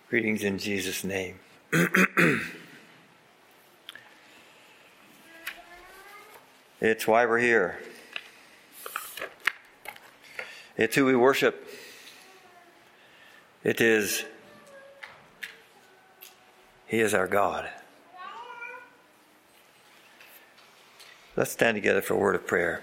Greetings in Jesus' name. It's why we're here. It's who we worship. He is our God. Let's stand together for a word of prayer.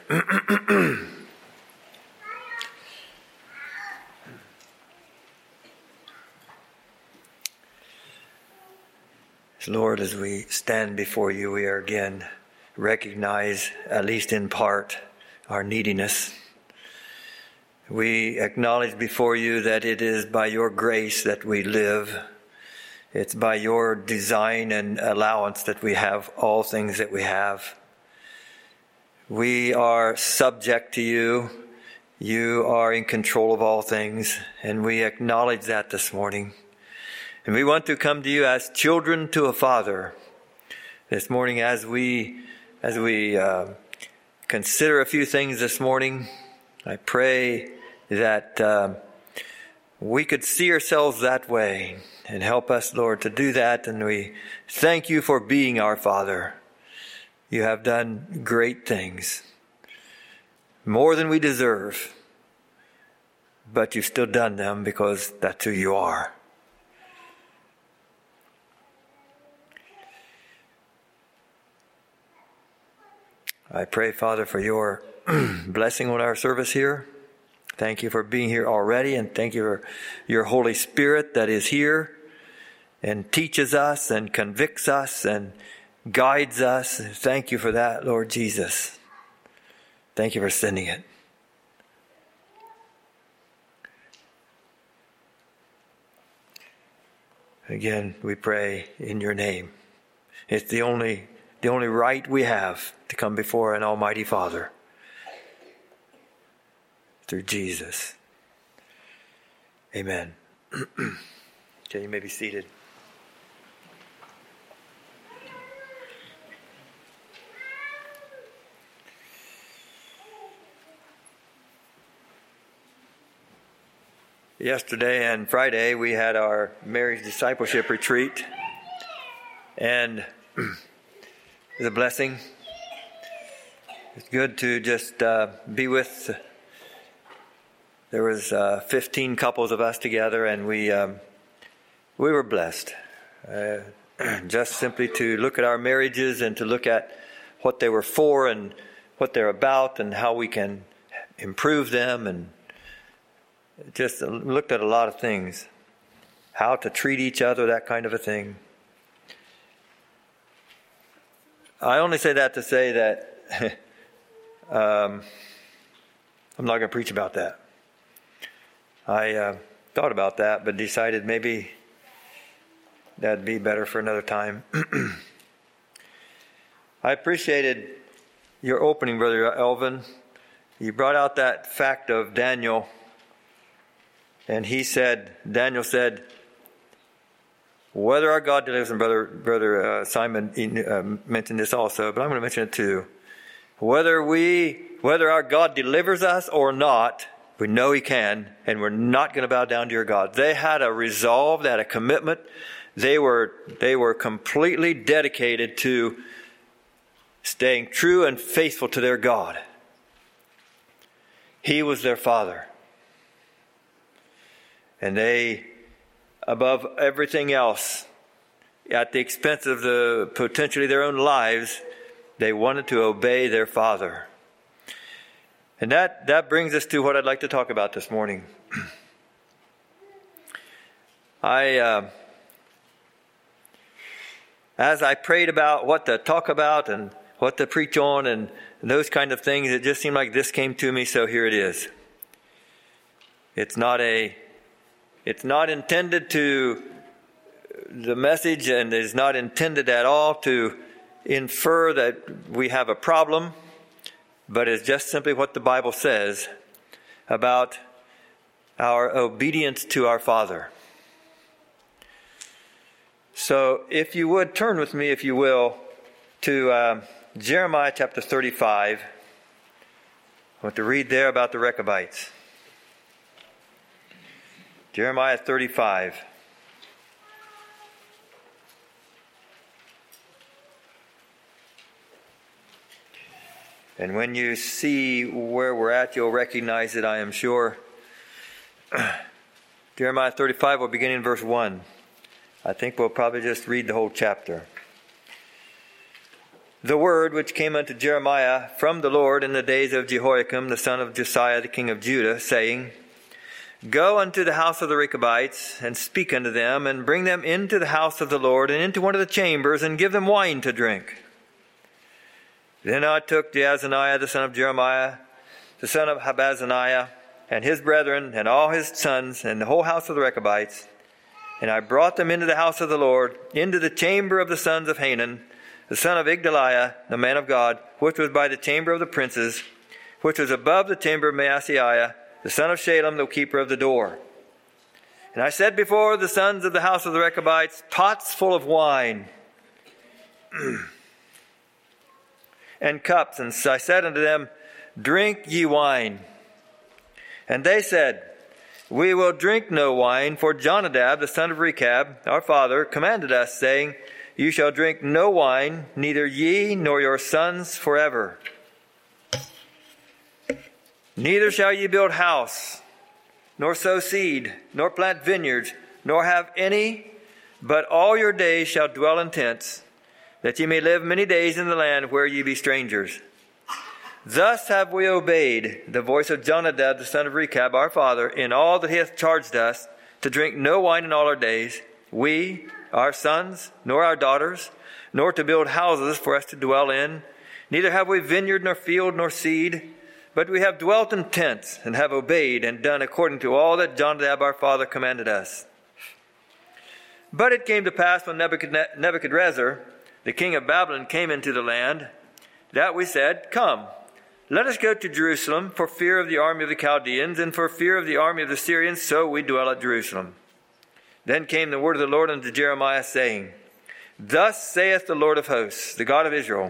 Lord, as we stand before you, we are again recognize, at least in part, our neediness. We acknowledge before you that it is by your grace that we live. It's by your design and allowance that we have all things that we have. We are subject to you. You are in control of all things, and we acknowledge that this morning. And we want to come to you as children to a father. This morning, as we consider a few things this morning, I pray that we could see ourselves that way and help us, Lord, to do that. And we thank you for being our Father. You have done great things, more than we deserve, but you've still done them because that's who you are. I pray, Father, for your blessing on our service here. Thank you for being here already, and thank you for your Holy Spirit that is here and teaches us and convicts us and guides us. Thank you for that, Lord Jesus. Thank you for sending it. Again, we pray in your name. It's the only right we have to come before an Almighty Father through Jesus. Amen. Okay, you may be seated. Yesterday and Friday we had our marriage discipleship retreat, and it was a blessing. It's good to just be with. There was 15 couples of us together, and we were blessed. Just simply to look at our marriages and to look at what they were for and what they're about and how we can improve them, and just looked at a lot of things. How to treat each other, that kind of a thing. I only say that to say that I'm not going to preach about that. I thought about that, but decided maybe that'd be better for another time. I appreciated your opening, Brother Elvin. You brought out that fact of Daniel, and Daniel said, whether our God delivers, and Brother Simon mentioned this also, but I'm going to mention it too. Whether our God delivers us or not, we know He can, and we're not going to bow down to your God. They had a resolve, they had a commitment. They were completely dedicated to staying true and faithful to their God. He was their Father. And they, above everything else, at the expense of potentially their own lives, they wanted to obey their Father. And that brings us to what I'd like to talk about this morning. As I prayed about what to talk about and what to preach on and those kind of things, it just seemed like this came to me, so here it is. It's not intended to, the message, and is not intended at all to infer that we have a problem, but it's just simply what the Bible says about our obedience to our Father. So if you would, turn with me, if you will, to Jeremiah chapter 35. I want to read there about the Rechabites. Jeremiah 35. And when you see where we're at, you'll recognize it, I am sure. Jeremiah 35, we'll begin in verse 1. I think we'll probably just read the whole chapter. The word which came unto Jeremiah from the Lord in the days of Jehoiakim, the son of Josiah, the king of Judah, saying, Go unto the house of the Rechabites, and speak unto them, and bring them into the house of the Lord, and into one of the chambers, and give them wine to drink. Then I took Jaazaniah, the son of Jeremiah, the son of Habazaniah, and his brethren, and all his sons, and the whole house of the Rechabites, and I brought them into the house of the Lord, into the chamber of the sons of Hanan, the son of Igdaliah, the man of God, which was by the chamber of the princes, which was above the chamber of Maaseiah, the son of Shalem, the keeper of the door. And I set before the sons of the house of the Rechabites pots full of wine, and cups, and I said unto them, Drink ye wine. And they said, We will drink no wine, for Jonadab, the son of Rechab, our father, commanded us, saying, You shall drink no wine, neither ye nor your sons forever. Neither shall ye build house, nor sow seed, nor plant vineyards, nor have any, but all your days shall dwell in tents, that ye may live many days in the land where ye be strangers. Thus have we obeyed the voice of Jonadab, the son of Rechab, our father, in all that he hath charged us, to drink no wine in all our days, we, our sons, nor our daughters, nor to build houses for us to dwell in. Neither have we vineyard, nor field, nor seed, but we have dwelt in tents, and have obeyed and done according to all that Jonadab our father commanded us. But it came to pass when Nebuchadrezzar, the king of Babylon, came into the land, that we said, Come, let us go to Jerusalem for fear of the army of the Chaldeans, and for fear of the army of the Syrians, so we dwell at Jerusalem. Then came the word of the Lord unto Jeremiah, saying, Thus saith the Lord of hosts, the God of Israel,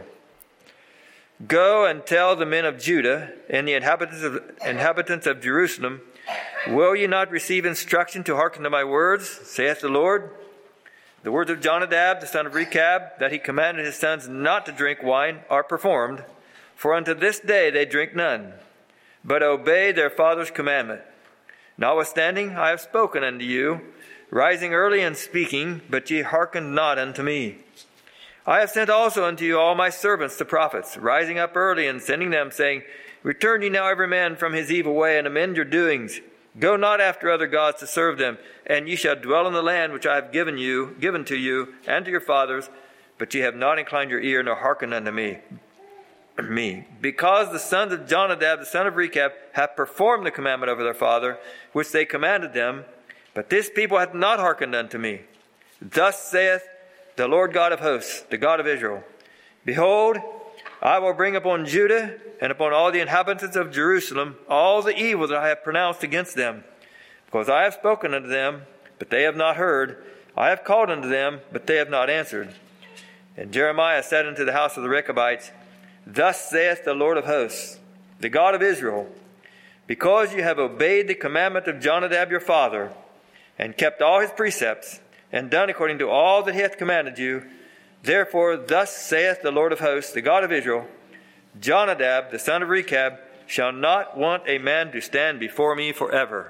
Go and tell the men of Judah and the inhabitants of Jerusalem, Will ye not receive instruction to hearken to my words, saith the Lord? The words of Jonadab, the son of Rechab, that he commanded his sons not to drink wine, are performed, for unto this day they drink none, but obey their father's commandment. Notwithstanding, I have spoken unto you, rising early and speaking, but ye hearkened not unto me. I have sent also unto you all my servants the prophets, rising up early and sending them, saying, Return ye now every man from his evil way, and amend your doings. Go not after other gods to serve them, and ye shall dwell in the land which I have given to you and to your fathers, but ye have not inclined your ear, nor hearkened unto me. Because the sons of Jonadab, the son of Rechab, have performed the commandment of their father, which they commanded them, but this people hath not hearkened unto me. Thus saith the Lord God of hosts, the God of Israel, Behold, I will bring upon Judah and upon all the inhabitants of Jerusalem all the evil that I have pronounced against them. Because I have spoken unto them, but they have not heard. I have called unto them, but they have not answered. And Jeremiah said unto the house of the Rechabites, Thus saith the Lord of hosts, the God of Israel, Because you have obeyed the commandment of Jonadab your father, and kept all his precepts, and done according to all that he hath commanded you, therefore thus saith the Lord of hosts, the God of Israel, Jonadab, the son of Rechab, shall not want a man to stand before me forever.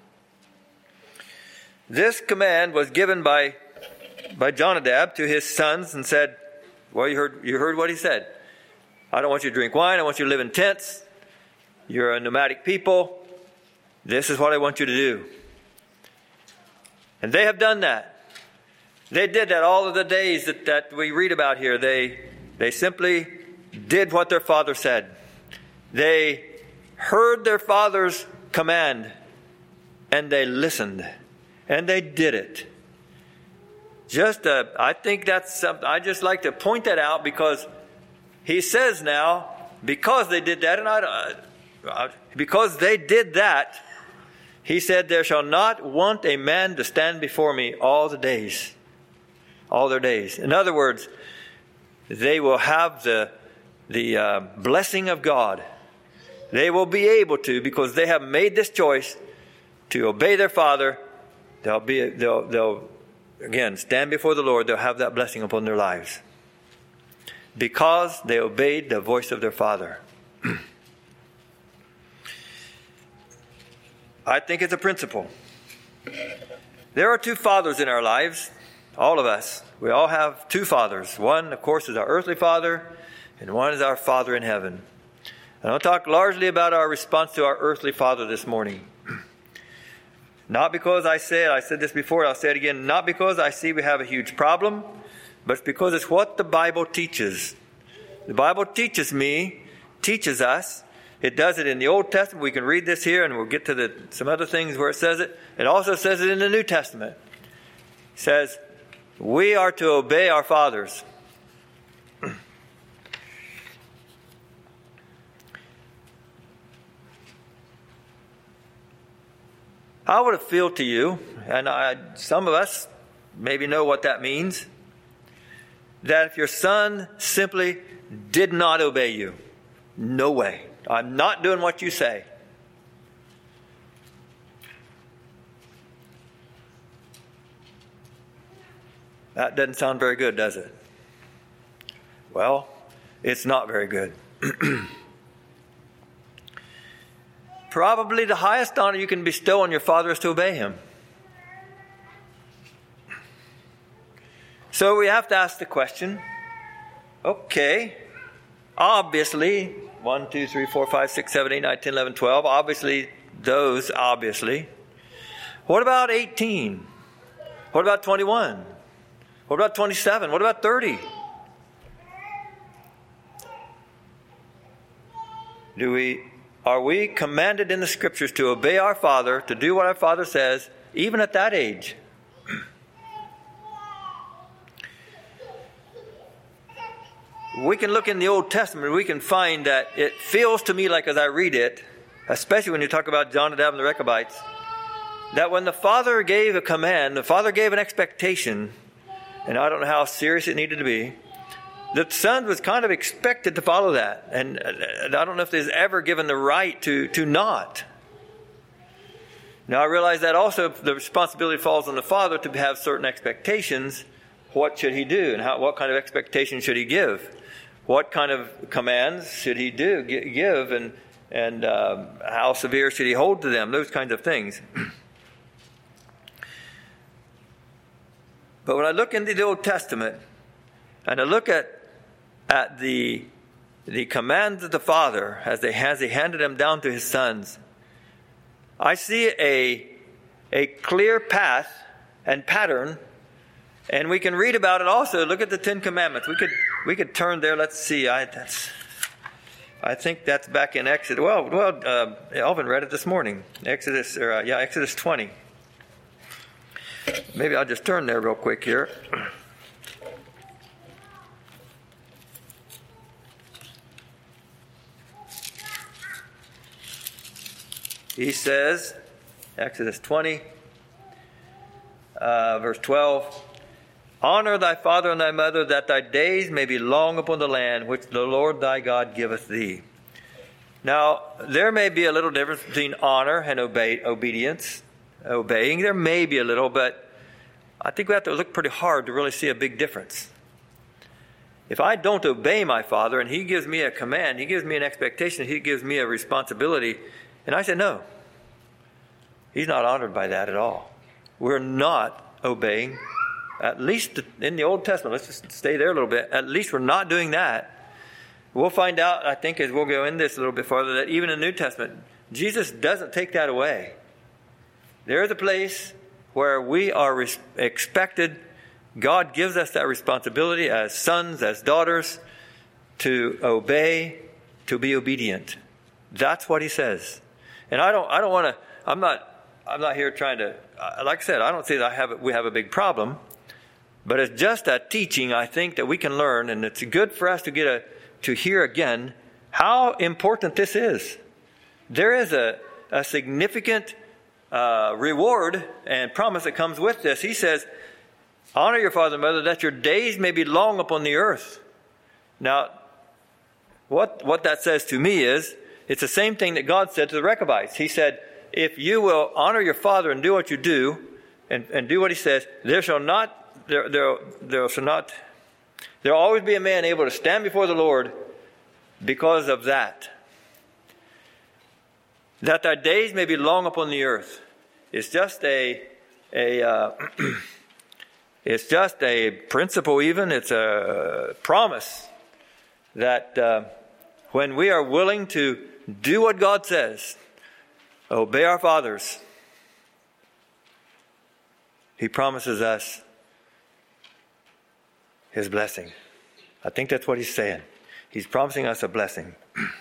This command was given by Jonadab to his sons, and said, well, you heard what he said. I don't want you to drink wine. I want you to live in tents. You're a nomadic people. This is what I want you to do. And they have done that. They did that all of the days that we read about here. They simply did what their father said. They heard their father's command, and they listened, and they did it. I think that's something. I just like to point that out, because he says now, because they did that, and because they did that, he said, there shall not want a man to stand before me all the days. All their days. In other words, they will have the blessing of God. They will be able to, because they have made this choice to obey their father. They'll again stand before the Lord. They'll have that blessing upon their lives, because they obeyed the voice of their father. I think it's a principle. There are two fathers in our lives, all of us. We all have two fathers. One, of course, is our earthly father, and one is our Father in heaven. And I'll talk largely about our response to our earthly father this morning. Not because I said this before, I'll say it again, not because I see we have a huge problem, but it's because it's what the Bible teaches. The Bible teaches us. It does it in the Old Testament. We can read this here, and we'll get to some other things where it says it. It also says it in the New Testament. It says, we are to obey our fathers. How would it feel to you, and some of us maybe know what that means, that if your son simply did not obey you? No way. I'm not doing what you say. That doesn't sound very good, does it? Well, it's not very good. Probably the highest honor you can bestow on your father is to obey him. So we have to ask the question, okay, obviously, 1, 2, 3, 4, 5, 6, 7, 8, 9, 10, 11, 12, obviously. What about 18? What about 21? What about 27? What about 30? Are we commanded in the Scriptures to obey our Father, to do what our Father says, even at that age? We can look in the Old Testament, we can find that it feels to me like as I read it, especially when you talk about Jonadab and the Rechabites, that when the Father gave a command, the Father gave an expectation, and I don't know how serious it needed to be, the Son was kind of expected to follow that. And I don't know if there's ever given the right to not. Now I realize that also the responsibility falls on the Father to have certain expectations. What should he do? And what kind of expectation should he give? What kind of commands should he give? And how severe should he hold to them? Those kinds of things. But when I look into the Old Testament, and I look at the commands of the Father as he handed them down to his sons, I see a clear path and pattern, and we can read about it also. Look at the Ten Commandments. We could turn there. Let's see. I think that's back in Exodus. Alvin read it this morning. Exodus 20. Maybe I'll just turn there real quick here. He says, Exodus 20, verse 12, honor thy father and thy mother, that thy days may be long upon the land which the Lord thy God giveth thee. Now, there may be a little difference between honor and obedience. Obeying, there may be a little, but I think we have to look pretty hard to really see a big difference. If I don't obey my father and he gives me a command, he gives me an expectation, he gives me a responsibility, and I say no, he's not honored by that at all. We're not obeying, at least in the Old Testament. Let's just stay there a little bit. At least we're not doing that. We'll find out, I think, as we'll go in this a little bit farther, that even in the New Testament, Jesus doesn't take that away. There is a place where we are expected, God gives us that responsibility as sons, as daughters, to obey, to be obedient. That's what he says. And I don't want to, I'm not here trying to, like I said, I don't say that we have a big problem, but it's just that teaching, I think, that we can learn, and it's good for us to hear again how important this is. There is a significant reward and promise that comes with this. He says, honor your father and mother, that your days may be long upon the earth. Now, what that says to me is, it's the same thing that God said to the Rechabites. He said, if you will honor your father and do what you do, and do what he says, there will always be a man able to stand before the Lord because of that. that thy days may be long upon the earth. It's just it's just a principle even. It's a promise that when we are willing to do what God says, obey our fathers, He promises us His blessing. I think that's what He's saying. He's promising us a blessing.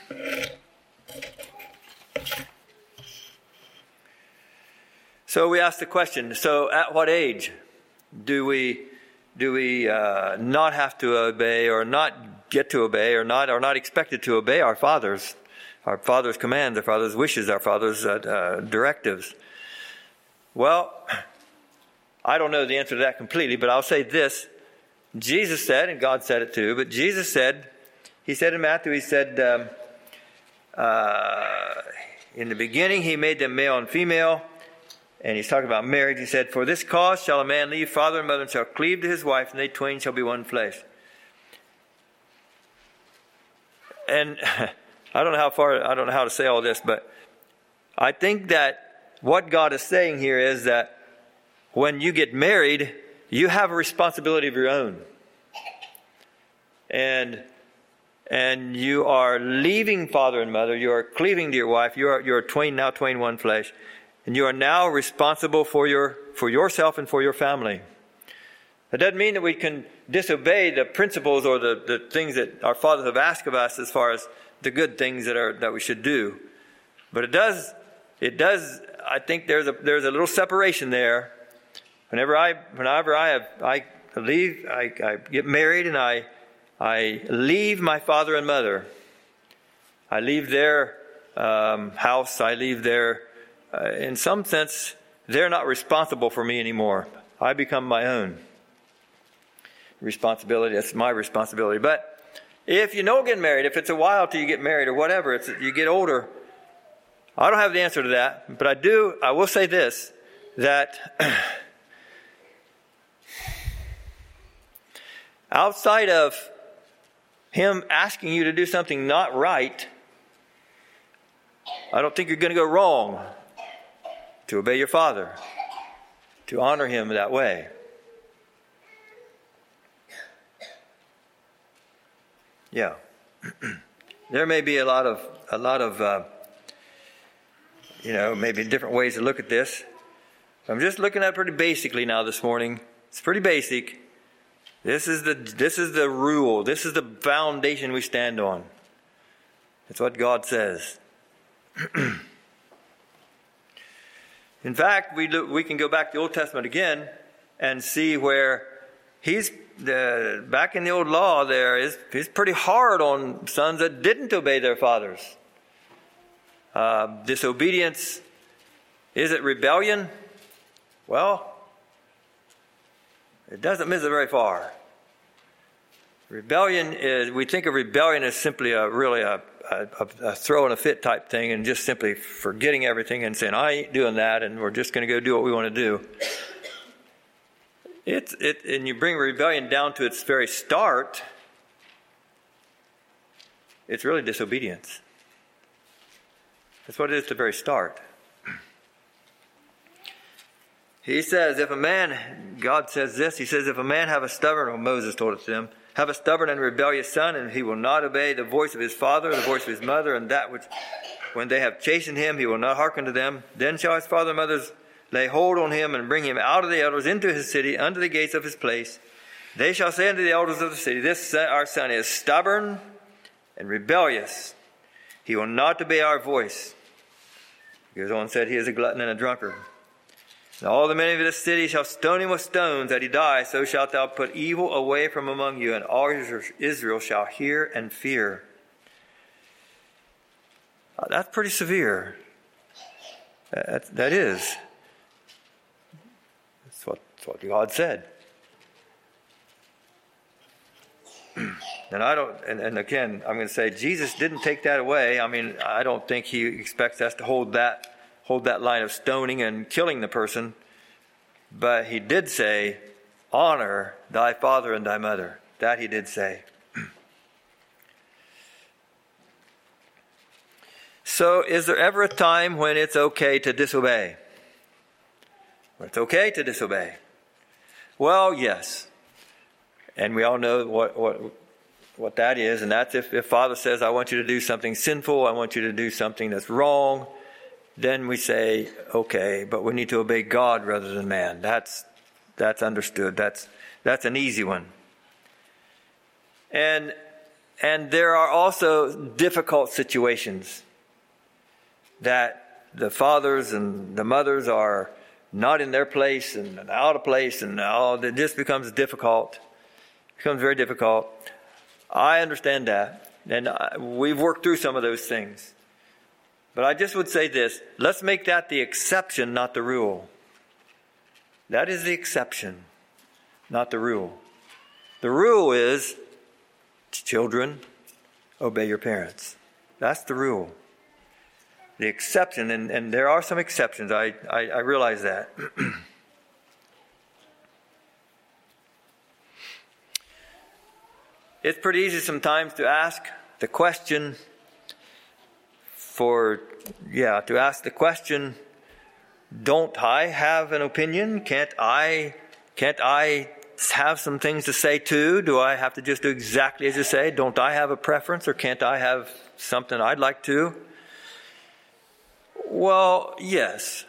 So we ask the question, so at what age do we not have to obey, or not get to obey, or not expected to obey our Father's commands, our Father's wishes, our Father's directives? Well, I don't know the answer to that completely, but I'll say this. Jesus said, and God said it too, but Jesus said, He said in Matthew, He said, in the beginning He made them male and female. And He's talking about marriage. He said, for this cause shall a man leave father and mother, and shall cleave to his wife, and they twain shall be one flesh. And I don't know how to say all this, but I think that what God is saying here is that when you get married, you have a responsibility of your own. And you are leaving father and mother, you are cleaving to your wife, you are twain one flesh. And you are now responsible for yourself and for your family. That doesn't mean that we can disobey the principles or the things that our fathers have asked of us as far as the good things that we should do. But it does, I think there's a little separation there. Whenever I get married and I leave my father and mother. I leave their house, I leave their in some sense, they're not responsible for me anymore. I become my own responsibility. That's my responsibility. But if you don't get married, if it's a while till you get married or whatever, you get older, I don't have the answer to that. But I will say this, that outside of Him asking you to do something not right, I don't think you're going to go wrong to obey your father, to honor him that way. Yeah. There may be a lot of maybe different ways to look at this. I'm just looking at it pretty basically now this morning. It's pretty basic. This is the rule. This is the foundation we stand on. It's what God says. In fact, we can go back to the Old Testament again and see where back in the old law he's pretty hard on sons that didn't obey their fathers. Disobedience, is it rebellion? Well, it doesn't miss it very far. We think of rebellion as simply a throw in a fit type thing, and just simply forgetting everything and saying, I ain't doing that, and we're just going to go do what we want to do. And you bring rebellion down to its very start, it's really disobedience. That's what it is at the very start. He says, God says this, He says, if a man have a stubborn, or Moses told it to them, have a stubborn and rebellious son, and he will not obey the voice of his father, the voice of his mother, and that which, when they have chastened him, he will not hearken to them. Then shall his father and mothers lay hold on him, and bring him out of the elders into his city, unto the gates of his place. They shall say unto the elders of the city, this our son is stubborn and rebellious. He will not obey our voice. He goes on and said, he is a glutton and a drunkard. And all the men of this city shall stone him with stones, that he die. So shalt thou put evil away from among you, and all Israel shall hear and fear. That's pretty severe. That is. That's what God said. And again, I'm going to say Jesus didn't take that away. I mean, I don't think He expects us to hold that line of stoning and killing the person. But He did say, honor thy father and thy mother. That He did say. So is there ever a time when it's okay to disobey? When it's okay to disobey? Well, yes. And we all know what that is. And that's if Father says, I want you to do something sinful, I want you to do something that's wrong, then we say, okay, but we need to obey God rather than man. That's understood. That's an easy one. And there are also difficult situations that the fathers and the mothers are not in their place and out of place, and it just becomes difficult. It becomes very difficult. I understand that, and we've worked through some of those things. But I just would say this: let's make that the exception, not the rule. That is the exception, not the rule. The rule is, children, obey your parents. That's the rule. The exception, and there are some exceptions, I realize that. It's pretty easy sometimes to ask the question don't I have an opinion? Can't I have some things to say too? Do I have to just do exactly as you say? Don't I have a preference, or can't I have something I'd like to? Well, yes.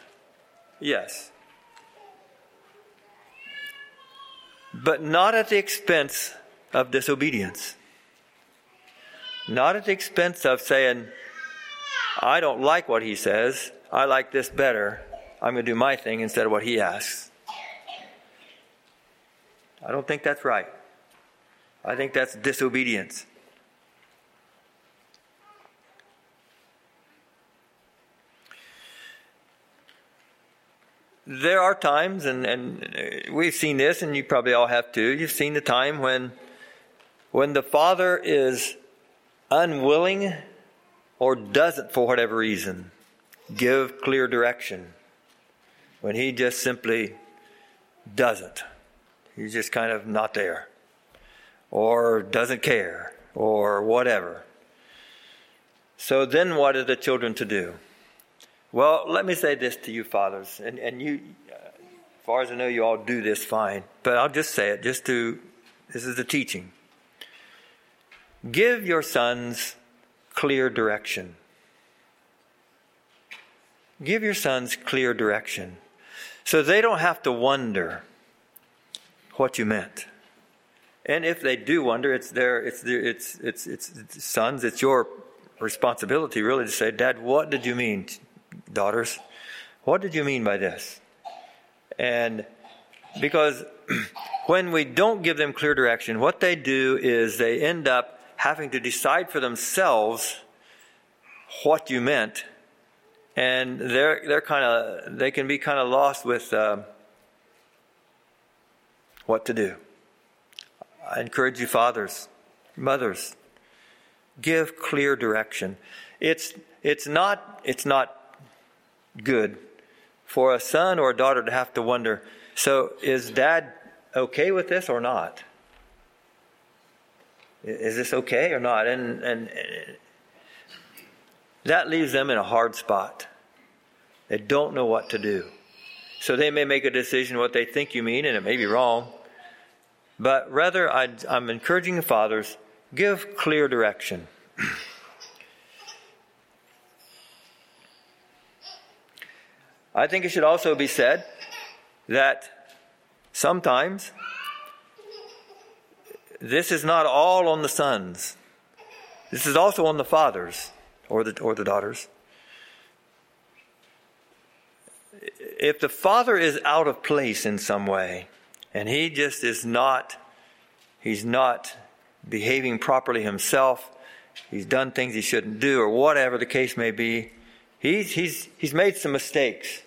But not at the expense of disobedience. Not at the expense of saying, I don't like what he says, I like this better, I'm going to do my thing instead of what he asks. I don't think that's right. I think that's disobedience. There are times, and we've seen this, and you probably all have too. You've seen the time when the father is unwilling or doesn't, for whatever reason, give clear direction. When he just simply doesn't. He's just kind of not there. Or doesn't care. Or whatever. So then what are the children to do? Well, let me say this to you fathers. And you, as far as I know, you all do this fine. But I'll just say it, this is the teaching. Give your sons clear direction. Give your sons clear direction. So they don't have to wonder what you meant. And if they do wonder, it's sons, it's your responsibility really to say, Dad, what did you mean, daughters? What did you mean by this? And because when we don't give them clear direction, what they do is they end up having to decide for themselves what you meant. And they can be kind of lost with what to do. I encourage you, fathers, mothers, give clear direction. It's not good for a son or a daughter to have to wonder, so is Dad okay with this or not? Is this okay or not? And that leaves them in a hard spot. They don't know what to do. So they may make a decision what they think you mean, and it may be wrong. But rather, I'm encouraging the fathers, give clear direction. I think it should also be said that sometimes this is not all on the sons. This is also on the fathers or the daughters. If the father is out of place in some way, and he just he's not behaving properly himself, he's done things he shouldn't do, or whatever the case may be, he's made some mistakes.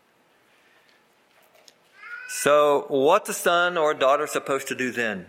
So what's a son or a daughter supposed to do then?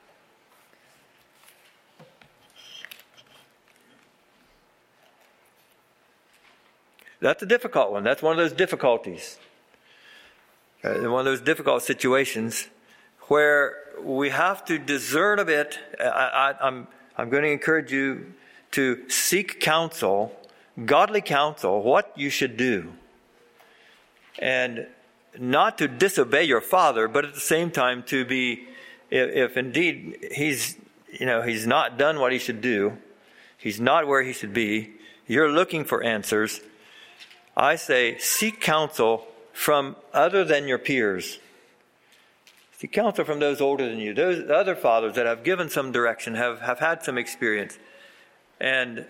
That's a difficult one. That's one of those difficulties. One of those difficult situations where we have to discern a bit. I'm going to encourage you to seek counsel. godly counsel, what you should do. And not to disobey your father, but at the same time to be, if indeed he's not done what he should do, he's not where he should be, you're looking for answers, I say seek counsel from other than your peers. Seek counsel from those older than you, those other fathers that have given some direction, have had some experience. And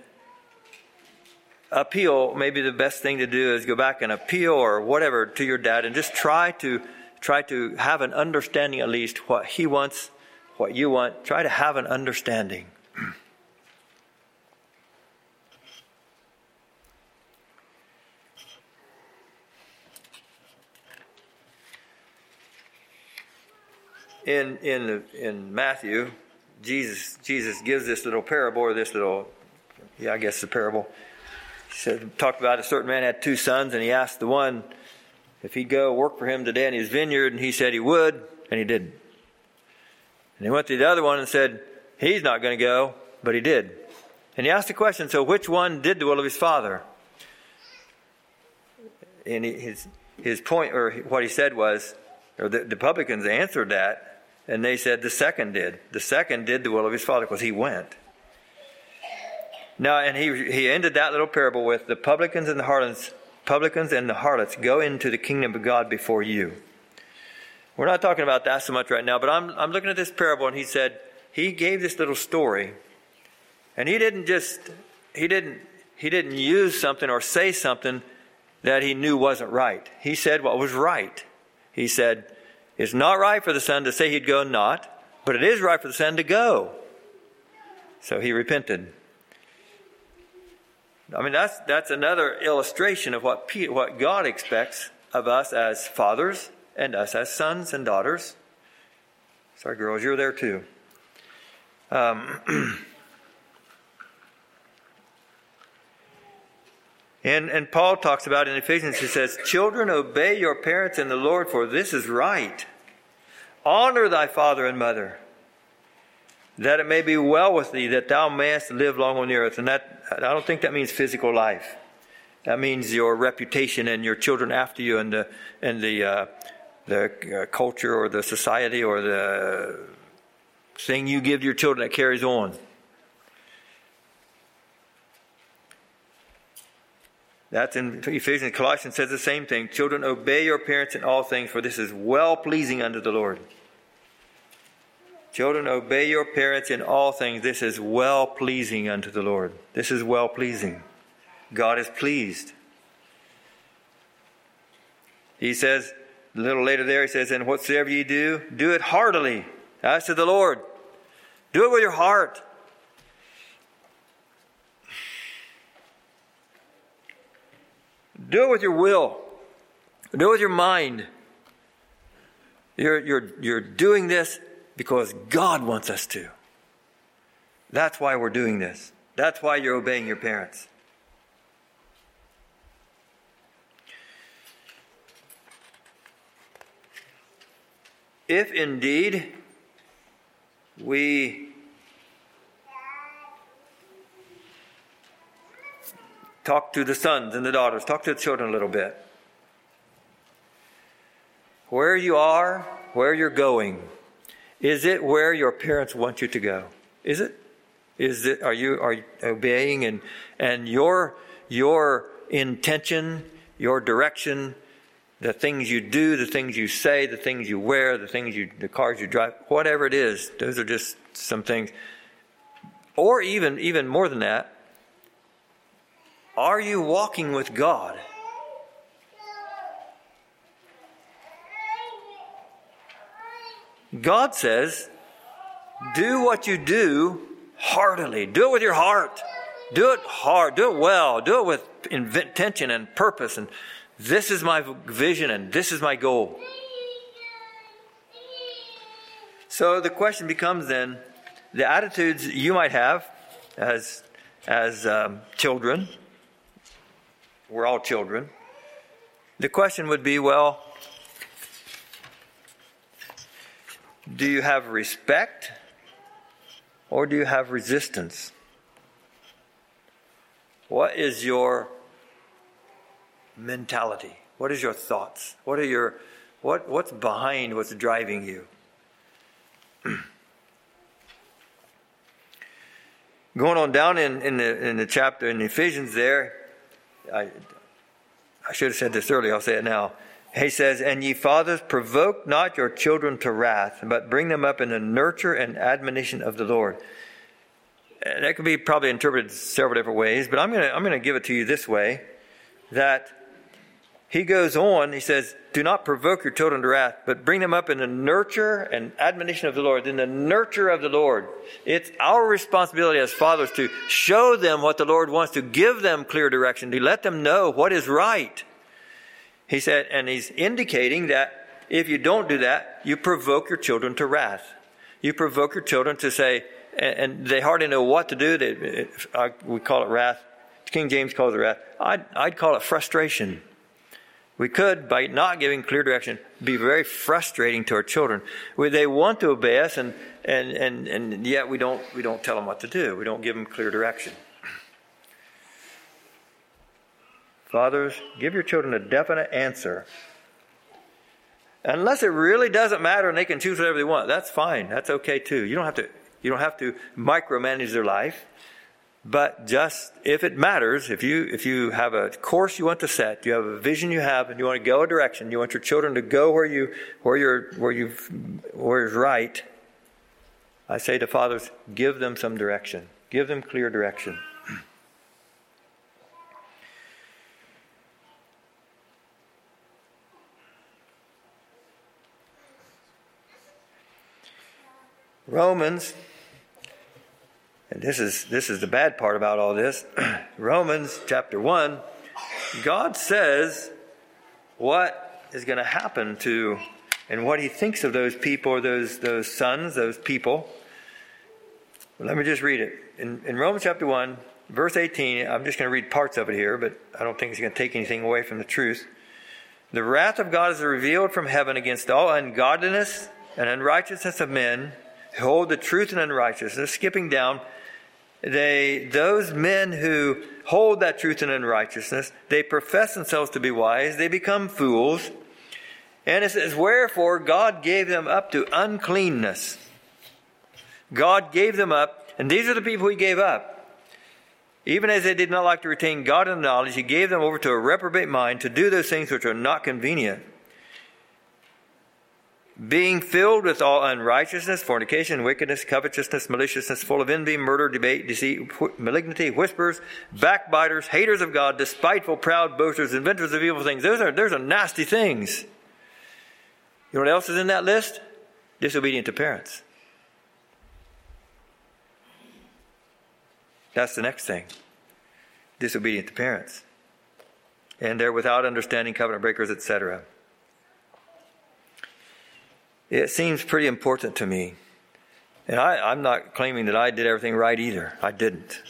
appeal, maybe the best thing to do is go back and appeal or whatever to your dad and just try to have an understanding, at least what he wants, what you want. Try to have an understanding. In Matthew, Jesus gives this little parable, or this little, I guess the parable. He talked about a certain man had 2 sons, and he asked the one if he'd go work for him today in his vineyard, and he said he would, and he didn't. And he went to the other one and said he's not going to go, but he did. And he asked the question, so which one did the will of his father? And his point, or what he said was, or the publicans answered that, and they said the second did. The second did the will of his father because he went. Now, and he ended that little parable with the publicans and the harlots go into the kingdom of God before you. We're not talking about that so much right now, but I'm looking at this parable, and he gave this little story, and he didn't use something or say something that he knew wasn't right. He said what was right. He said, it's not right for the son to say he'd go and not, but it is right for the son to go. So he repented. I mean, that's another illustration of what God expects of us as fathers and us as sons and daughters. Sorry, girls, you're there too. And Paul talks about in Ephesians, he says, children, obey your parents in the Lord, for this is right. Honor thy father and mother, that it may be well with thee, that thou mayest live long on the earth. And that, I don't think that means physical life. That means your reputation and your children after you, and the culture or the society or the thing you give to your children that carries on. That's in Ephesians. Colossians says the same thing. Children, obey your parents in all things, for this is well-pleasing unto the Lord. Children, obey your parents in all things. This is well-pleasing unto the Lord. This is well-pleasing. God is pleased. He says, a little later there, he says, and whatsoever ye do, do it heartily, as to the Lord. Do it with your heart. Do it with your will. Do it with your mind. You're doing this because God wants us to. That's why we're doing this. That's why you're obeying your parents. If indeed we talk to the sons and the daughters, talk to the children a little bit. Where you are, where you're going, is it where your parents want you to go? Is it? Are you obeying and your intention, your direction, the things you do, the things you say, the things you wear, the cars you drive, whatever it is, those are just some things. Or even more than that, are you walking with God? God says, do what you do heartily. Do it with your heart. Do it hard. Do it well. Do it with intention and purpose. And this is my vision and this is my goal. So the question becomes then, the attitudes you might have as children. We're all children. The question would be, well, do you have respect or do you have resistance? What is your mentality? What is your thoughts? What's behind what's driving you? Going on down in the chapter in Ephesians there, I should have said this earlier, I'll say it now. He says, "And ye fathers, provoke not your children to wrath, but bring them up in the nurture and admonition of the Lord." And that could be probably interpreted several different ways, but I'm going to give it to you this way, that he goes on, he says, "Do not provoke your children to wrath, but bring them up in the nurture and admonition of the Lord." In the nurture of the Lord. It's our responsibility as fathers to show them what the Lord wants, to give them clear direction, to let them know what is right. He said, and he's indicating that if you don't do that, you provoke your children to wrath. You provoke your children to say, and they hardly know what to do. We call it wrath. King James calls it wrath. I'd call it frustration. We could, by not giving clear direction, be very frustrating to our children. They want to obey us, and yet we don't tell them what to do. We don't give them clear direction. Fathers, give your children a definite answer. Unless it really doesn't matter and they can choose whatever they want, that's fine. That's okay too. You don't have to micromanage their life. But just if it matters, if you have a course you want to set, you have a vision you have, and you want to go a direction, you want your children to go where is right, I say to fathers, give them some direction. Give them clear direction. Romans. And this is the bad part about all this. Romans chapter 1, God says what is going to happen to, and what he thinks of those people, those sons, those people. Let me just read it. In Romans chapter 1, verse 18, I'm just going to read parts of it here, but I don't think it's going to take anything away from the truth. "The wrath of God is revealed from heaven against all ungodliness and unrighteousness of men who hold the truth in unrighteousness," skipping down. Those men who hold that truth in unrighteousness, they profess themselves to be wise, they become fools. And it says, "Wherefore God gave them up to uncleanness." God gave them up, and these are the people he gave up. "Even as they did not like to retain God in knowledge, he gave them over to a reprobate mind to do those things which are not convenient. Being filled with all unrighteousness, fornication, wickedness, covetousness, maliciousness, full of envy, murder, debate, deceit, malignity, whisperers, backbiters, haters of God, despiteful, proud, boasters, inventors of evil things." Those are nasty things. You know what else is in that list? Disobedient to parents. That's the next thing. Disobedient to parents. And they're without understanding, covenant breakers, etc. It seems pretty important to me. And I'm not claiming that I did everything right either. I didn't.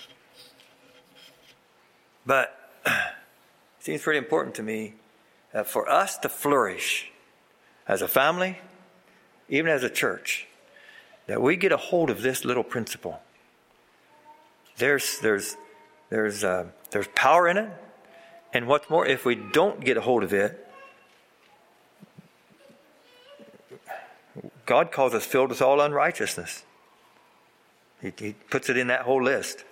But it seems pretty important to me that for us to flourish as a family, even as a church, that we get a hold of this little principle. There's power in it. And what's more, if we don't get a hold of it, God calls us filled with all unrighteousness. He puts it in that whole list.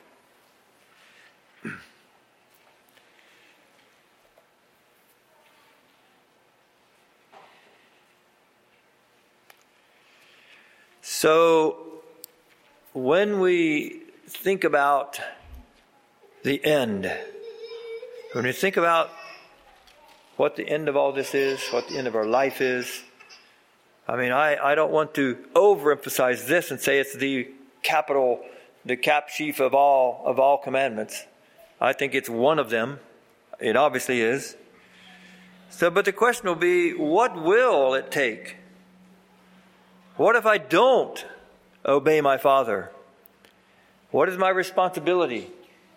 So, when we think about the end, when we think about what the end of all this is, what the end of our life is, I don't want to overemphasize this and say it's the cap sheaf of all commandments. I think it's one of them. It obviously is. So, but the question will be, what will it take? What if I don't obey my Father? What is my responsibility?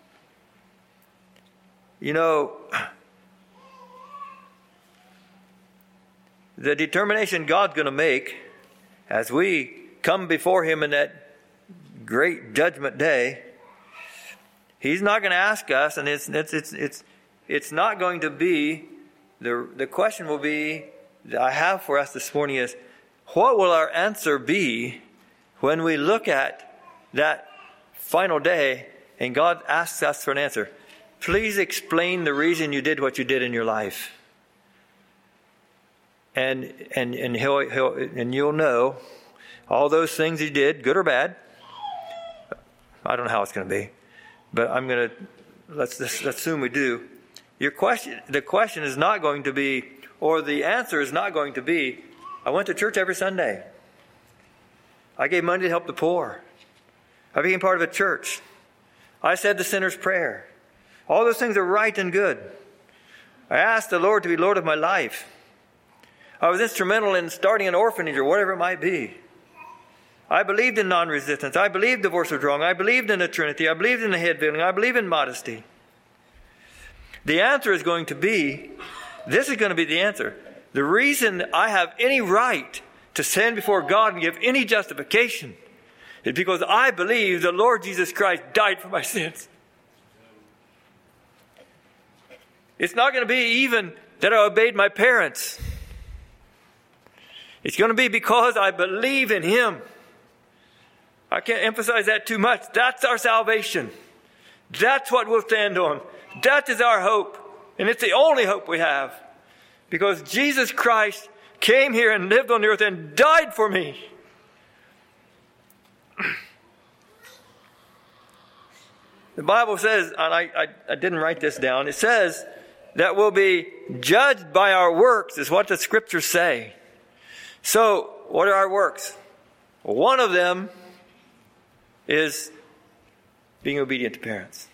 The determination God's going to make as we come before Him in that great judgment day, He's not going to ask us, and it's not going to be, the question will be, that I have for us this morning is, what will our answer be when we look at that final day and God asks us for an answer? Please explain the reason you did what you did in your life. And you'll know all those things you did, good or bad. I don't know how it's going to be, but let's assume we do. The question is not going to be, or the answer is not going to be, I went to church every Sunday. I gave money to help the poor. I became part of a church. I said the sinner's prayer. All those things are right and good. I asked the Lord to be Lord of my life. I was instrumental in starting an orphanage or whatever it might be. I believed in non-resistance. I believed divorce was wrong. I believed in the Trinity. I believed in the head building. I believe in modesty. The answer is going to be, this is going to be the answer. The reason I have any right to stand before God and give any justification is because I believe the Lord Jesus Christ died for my sins. It's not going to be even that I obeyed my parents. It's going to be because I believe in Him. I can't emphasize that too much. That's our salvation. That's what we'll stand on. That is our hope. And it's the only hope we have. Because Jesus Christ came here and lived on the earth and died for me. The Bible says, and I didn't write this down, it says that we'll be judged by our works, is what the Scriptures say. So, what are our works? Well, one of them is being obedient to parents.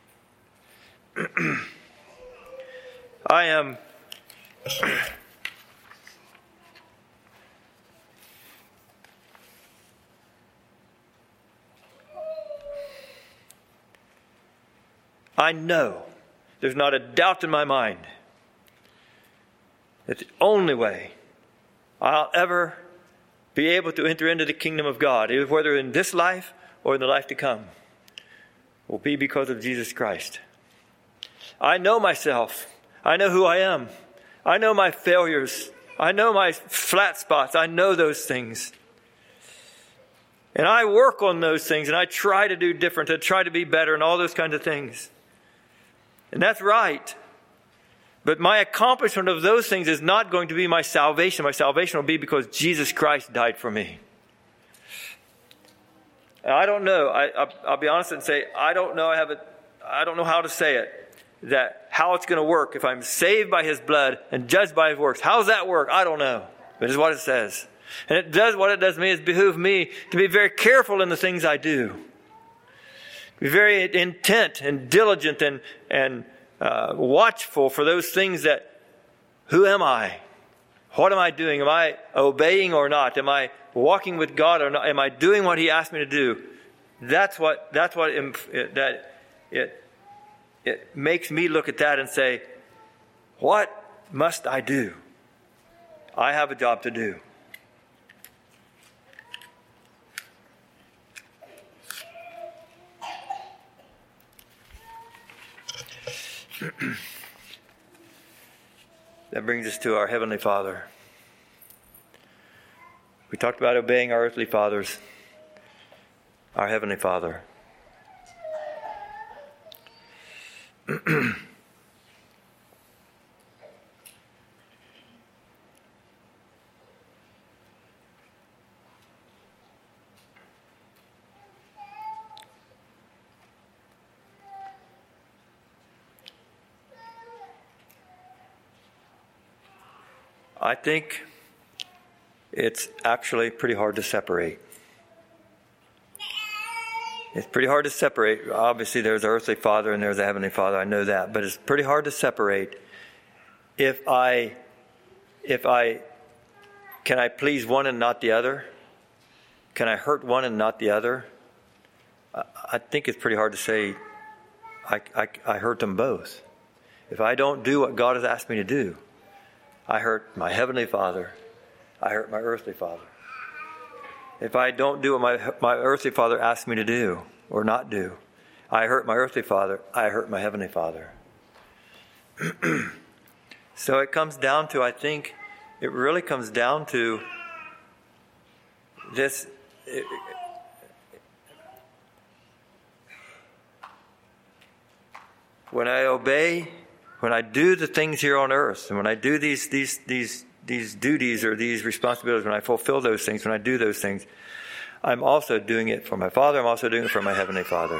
I know, there's not a doubt in my mind, that the only way I'll ever be able to enter into the kingdom of God, whether in this life or in the life to come, will be because of Jesus Christ. I know myself. I know who I am. I know my failures. I know my flat spots. I know those things. And I work on those things, and I try to do different, to try to be better, and all those kinds of things. And that's right. But my accomplishment of those things is not going to be my salvation. My salvation will be because Jesus Christ died for me. And I don't know. I'll be honest and say, I don't know. I don't know how to say it. That how it's going to work if I'm saved by His blood and judged by His works. How does that work? I don't know. But it's what it says. And it does what it does me is behoove me to be very careful in the things I do. Be very intent and diligent and watchful for those things that, who am I? What am I doing? Am I obeying or not? Am I walking with God or not? Am I doing what He asked me to do? It makes me look at that and say, what must I do? I have a job to do. That brings us to our Heavenly Father. We talked about obeying our earthly fathers. Our Heavenly Father. I think it's actually pretty hard to separate. It's pretty hard to separate. Obviously, there's an earthly father and there's a heavenly father. I know that. But it's pretty hard to separate. Can I please one and not the other? Can I hurt one and not the other? I think it's pretty hard to say I hurt them both. If I don't do what God has asked me to do, I hurt my heavenly Father. I hurt my earthly father. If I don't do what my earthly father asks me to do or not do, I hurt my earthly father, I hurt my heavenly Father. So it comes down to, I think, it really comes down to this. When I obey, when I do the things here on earth, and when I do these duties or these responsibilities, when I fulfill those things, when I do those things, I'm also doing it for my Father. I'm also doing it for my Heavenly Father.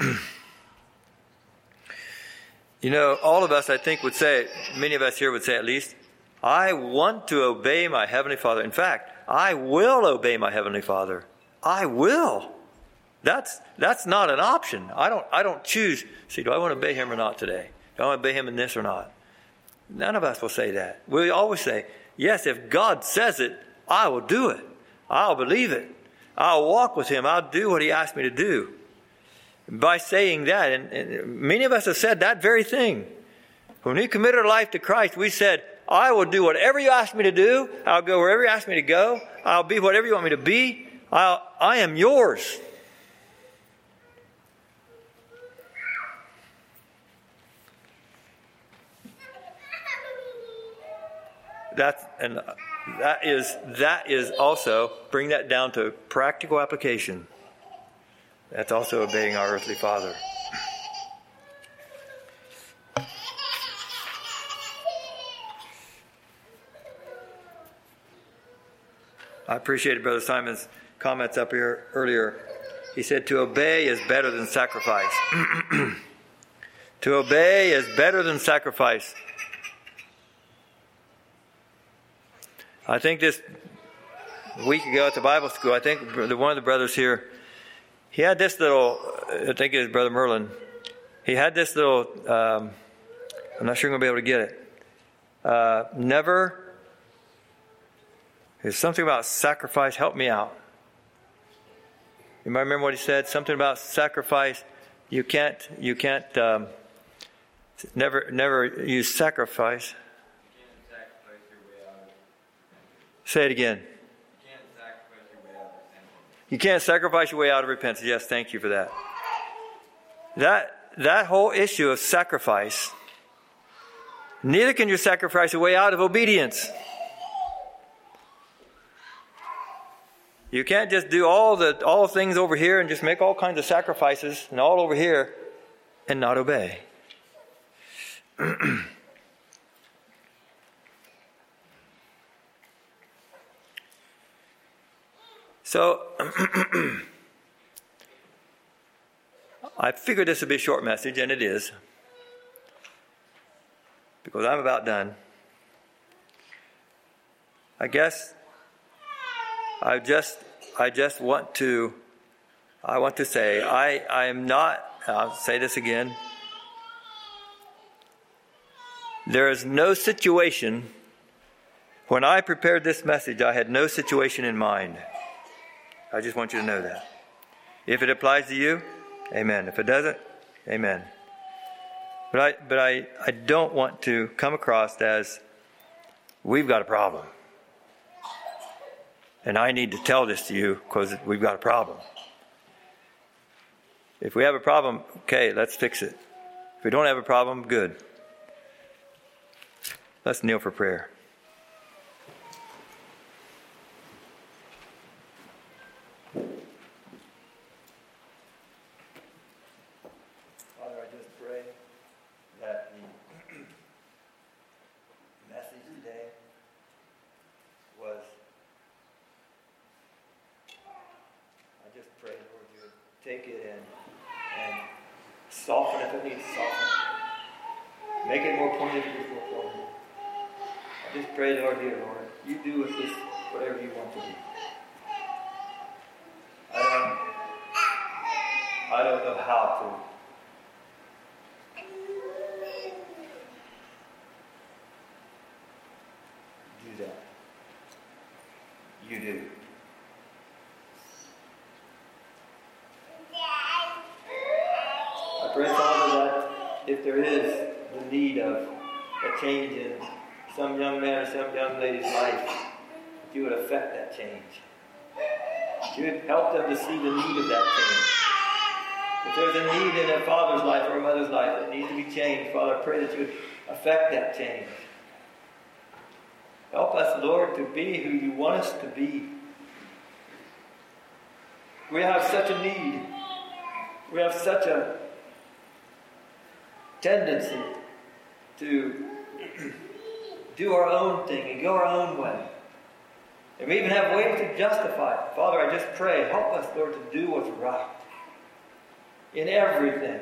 You know, all of us, I think, would say, many of us here would say at least, I want to obey my Heavenly Father. In fact, I will obey my Heavenly Father. I will. That's not an option. I don't choose, see, do I want to obey Him or not today? Do I want to obey Him in this or not? None of us will say that. We always say, yes, if God says it, I will do it. I'll believe it. I'll walk with Him. I'll do what He asked me to do. By saying that, and many of us have said that very thing. When we committed our life to Christ, we said, I will do whatever you ask me to do. I'll go wherever you ask me to go. I'll be whatever you want me to be. I am yours. That is also, bring that down to practical application. That's also obeying our earthly Father. I appreciated Brother Simon's comments up here earlier. He said, to obey is better than sacrifice. To obey is better than sacrifice. I think this week ago at the Bible school, I think one of the brothers here, he had this little, I think it was Brother Merlin, he had this little, I'm not sure I'm going to be able to get it. There's something about sacrifice. Help me out. You might remember what he said? Something about sacrifice. You can't never use sacrifice. Say it again. You can't sacrifice your way out of repentance. Yes, thank you for that. That whole issue of sacrifice, neither can you sacrifice your way out of obedience. You can't just do all things over here and just make all kinds of sacrifices and all over here and not obey. So, I figured this would be a short message, and it is, because I'm about done. I guess I just want to say, I am not, I'll say this again, there is no situation, when I prepared this message, I had no situation in mind. I just want you to know that. If it applies to you, amen. If it doesn't, amen. But I don't want to come across as we've got a problem. And I need to tell this to you because we've got a problem. If we have a problem, okay, let's fix it. If we don't have a problem, good. Let's kneel for prayer. Take it and soften if it needs soften. Make it more pointed if it's more pointed. I just pray, Lord, dear Lord, you do with this whatever you want to do. I don't know how to do that. You do. I pray, Father, that if there is the need of a change in some young man or some young lady's life, that you would affect that change. You would help them to see the need of that change. If there's a need in a father's life or a mother's life that needs to be changed, Father, I pray that you would affect that change. Help us, Lord, to be who you want us to be. We have such a need. We have such a tendency to do our own thing and go our own way. And we even have ways to justify it. Father, I just pray, help us, Lord, to do what's right in everything.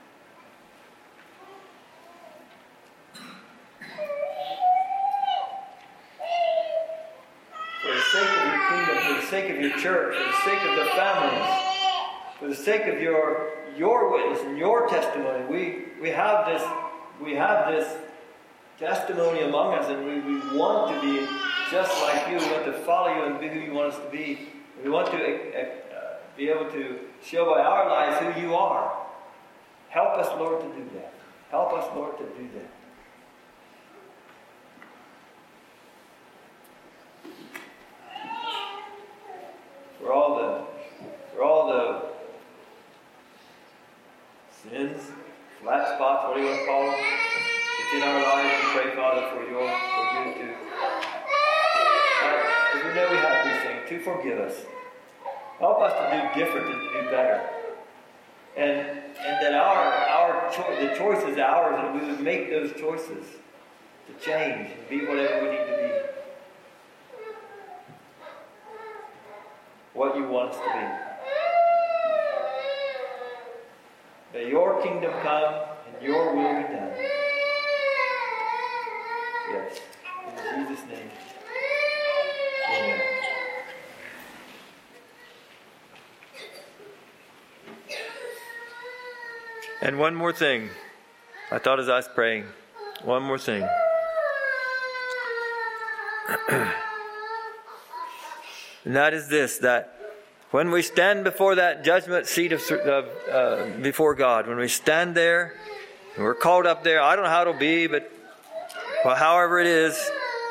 For the sake of your kingdom, for the sake of your church, for the sake of the families, for the sake of your witness and your testimony, we have this testimony among us, and we want to be just like you. We want to follow you and be who you want us to be. We want to be able to show by our lives who you are. Help us, Lord, to do that. Help us, Lord, to do that. For all the sins, flat spots, what do you want to call them, that's in our lives, we pray, Father, for you to, because we know we have these things, to forgive us. Help us to do different and to do better. And that the choice is ours, and we would make those choices to change and be whatever we need to be. What you want us to be. May your kingdom come and your will be done. Yes. In Jesus' name. Amen. And one more thing. I thought as I was praying, one more thing. And that is this, that when we stand before that judgment seat before God, when we stand there, and we're called up there, I don't know how it'll be, but however it is,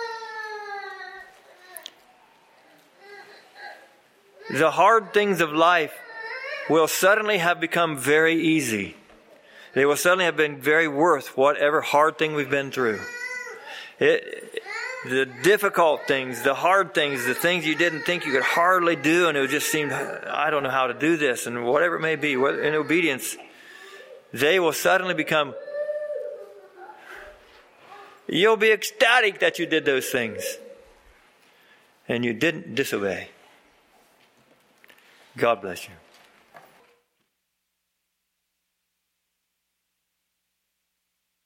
the hard things of life will suddenly have become very easy. They will suddenly have been very worth whatever hard thing we've been through. The difficult things, the hard things, the things you didn't think you could hardly do, and it just seemed, I don't know how to do this, and whatever it may be, in obedience, they will suddenly become, you'll be ecstatic that you did those things, and you didn't disobey. God bless you.